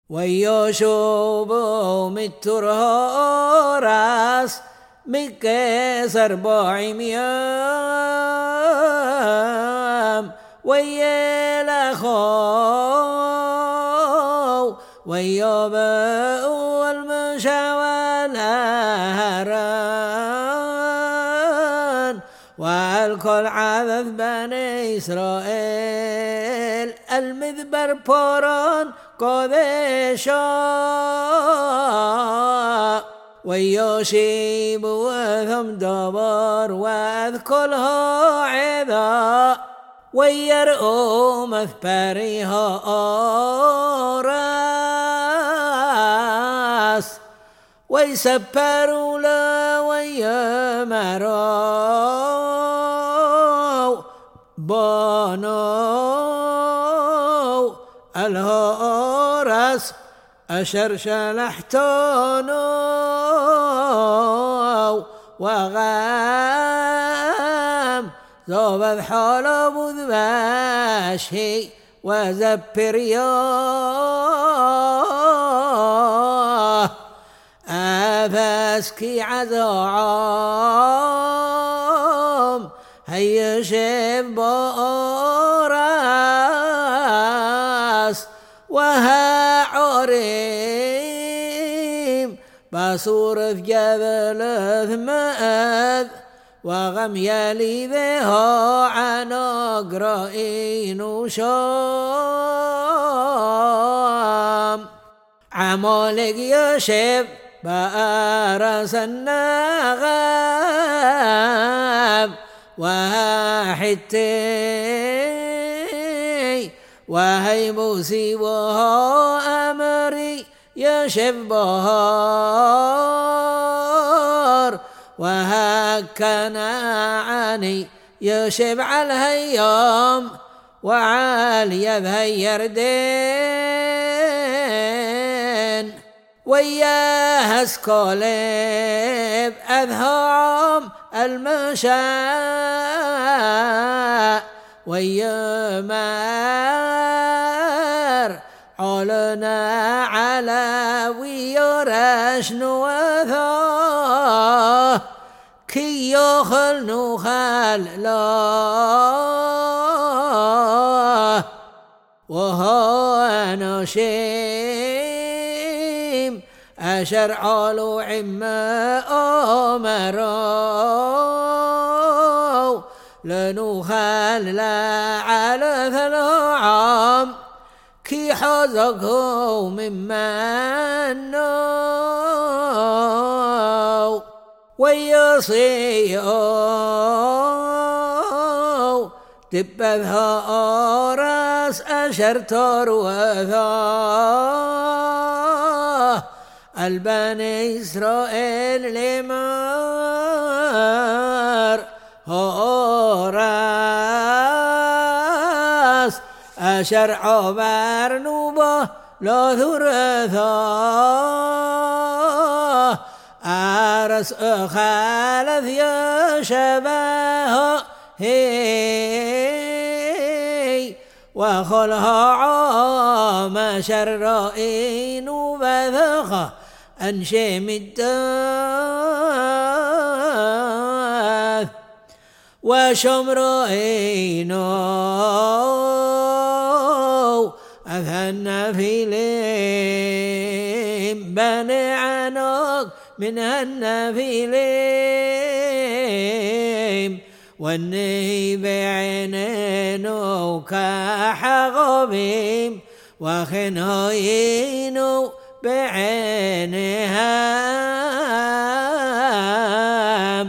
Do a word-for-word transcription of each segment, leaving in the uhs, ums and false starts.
ويشوبوا متره راس مكسر باعم يام ويلخو ويوبوا المشاوى الهران والكل عذف بني إسرائيل المذبر بوران قدشا ويوشيب وثم دبر واذكلها عذا ويرؤوا مثبريها راس ويسبروا لا ويمروا بانوا الهورس أشر شلحتونو وغام زوبذ حلب ذباشي وزبرياه أفسكي عزعام هي شب راس وها عريم بصور في جبل ثمأذ وغم يلي ذها عن أقرئين وشام عمالك يشب بأرس النغاب وحتي وهي موسي وها أمري يشب بهار وهكنا عني يشب على الهيام وعالي ذهير دين وياه سكوليب أذهام المشاء ويمار علنا على ويرش نوثاه كي يخل نخل لا وهو نشيم أشر علو عما أمروا لنخل لا على ثلعام كي حزقه ممن نو ويصيو تبذها أراس أشر تروثاه البني إسرائيل لمار هوراس أشر عبر نوبه لا ثرثاه أرس أخالث يشبه هي وخلها عام شرائين وبذخه أنشم الداث وشمرين أثنى في ليم بني عنق من النفيليم والنهي بعينين كحغبيم وخنهين بعينها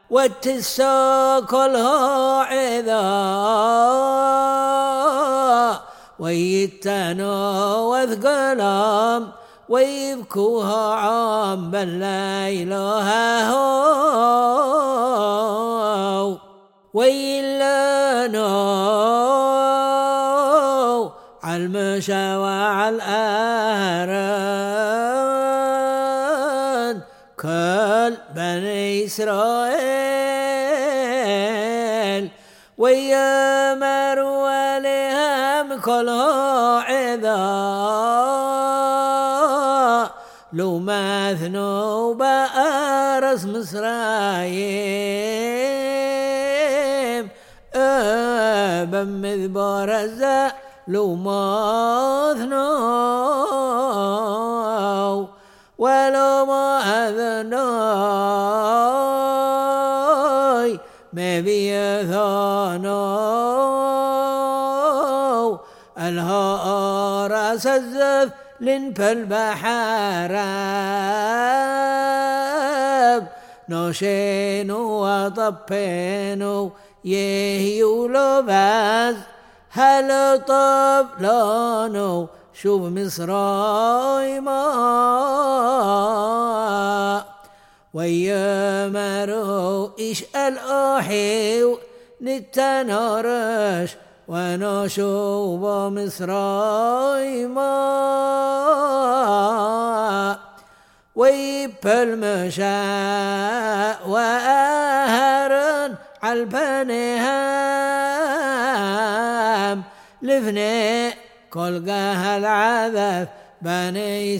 والتساكلها عذا ويتنو وثقلام ويبكوها عام بل لا إله هو ويلانو عالمشا وعالأهران كل بني إسرائيل ويامروا عليهم كلها عذاب لو ما ثنو بأرس مصرايم أبا مذبار الزا لو ما ثنو ولو ما أذنوي ما بيثانو الهارس الزف لنفل بحراب نوشينو وطبينو يهيو لباس هل طبلانو شوف مصراي ما ويمرو إشأل أحيو نتنارش ونشوف مصراي ما ويبل مشاء وأهرن عالبنيهام لفني كل قهل عذاب بني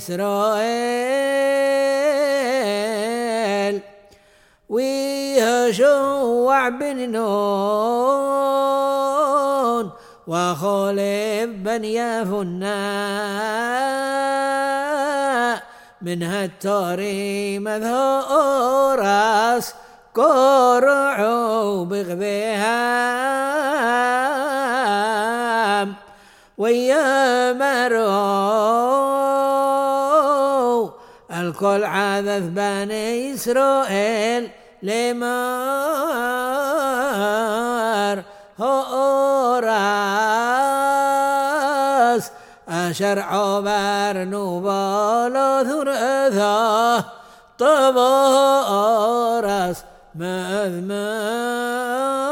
إسرائيل ويهشوع بن نون وخلف بن يفنا من هالتوري مذهوراس كرعوا بغبيهام ويمروا الكل عذف بني إسرائيل لمار هوراس أشرع برنوبال ثرثا طبارس مذمار